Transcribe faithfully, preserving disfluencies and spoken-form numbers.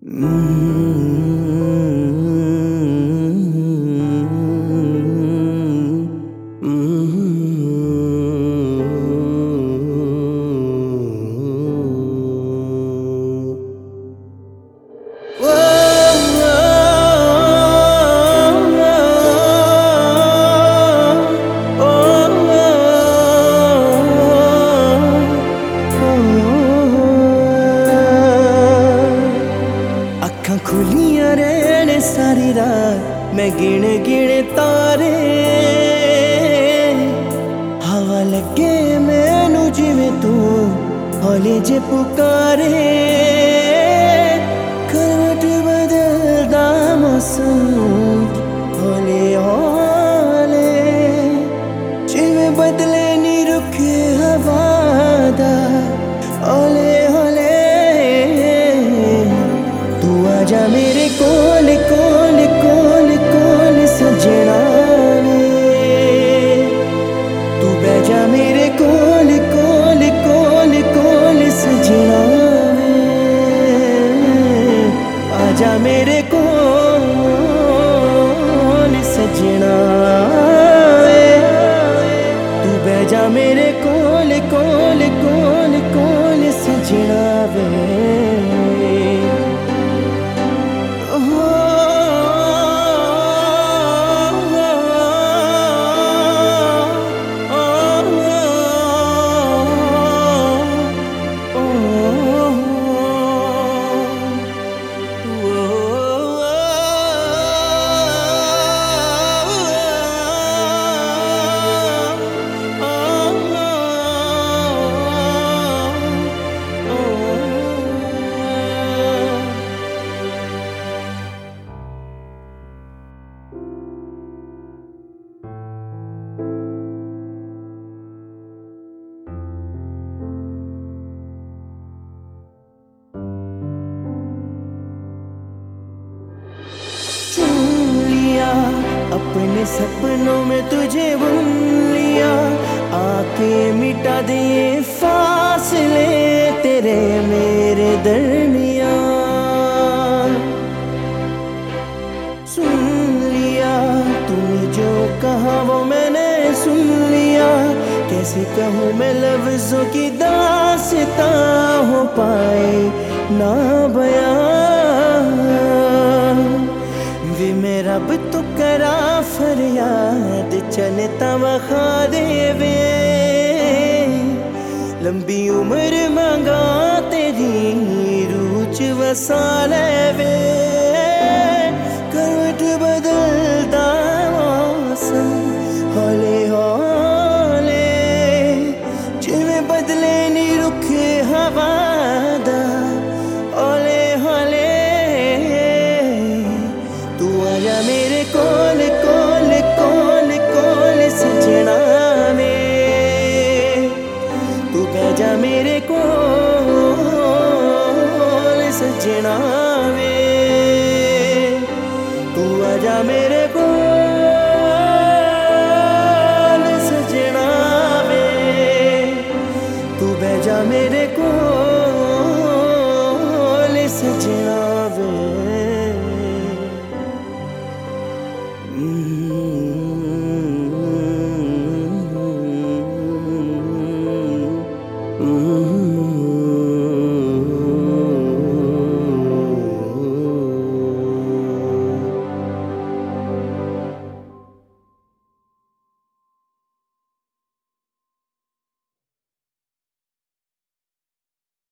खुलियां रहने सारी रात मैं गिण गिण तारे हवा लगे मैनू जिवें तू हौले जे पुकारे करवट बदलदा मौसम हौले हौले जिवें बदले नी रुखे हवा दा हौले हौले आजा मेरे कोल कोल कोल कोल सजना वे तू बह जा मेरे कोल कोल कोल कोल सजना वे आजा मेरे कोल सजना वे तू बह जा मेरे कोल कोल कोल कोल सजना वे अपने सपनों में तुझे बुन लिया आके मिटा दिए फासले तेरे मेरे दरमिया सुन लिया तूने जो कहा वो मैंने सुन लिया कैसे कहूँ मैं लफ्जों की दास्तां हो पाए ना बयां वे मेरा रब तो करा फरियाद चलता वखा देवे लंबी उम्र मंगा तेरी रूच वसा लेवे करवट बदलदा मौसम हौले हौले जिवें बदले नी रुखे हवा दा हौले हौले तू आजा मेरे कोल कोल कोल कोल सजना वे तू बह जा मेरे कोल सजना वे तू आजा मेरे कोल